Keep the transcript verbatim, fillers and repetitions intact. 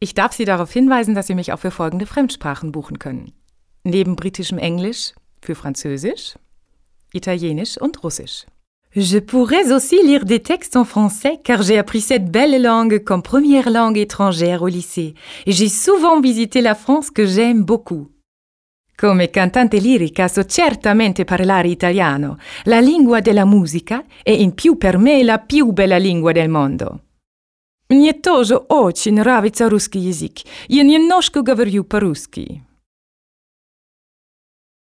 Ich darf Sie darauf hinweisen, dass Sie mich auch für folgende Fremdsprachen buchen können. Neben britischem Englisch für Französisch, Italienisch und Russisch. Je pourrais aussi lire des textes en français car j'ai appris cette belle langue comme première langue étrangère au lycée et j'ai souvent visité la France que j'aime beaucoup. Come cantante lirica so certamente parlare italiano, la lingua della musica e in più per me la più bella lingua del mondo. Мне тоже очень нравится русский язык. Я немножко говорю по-русски.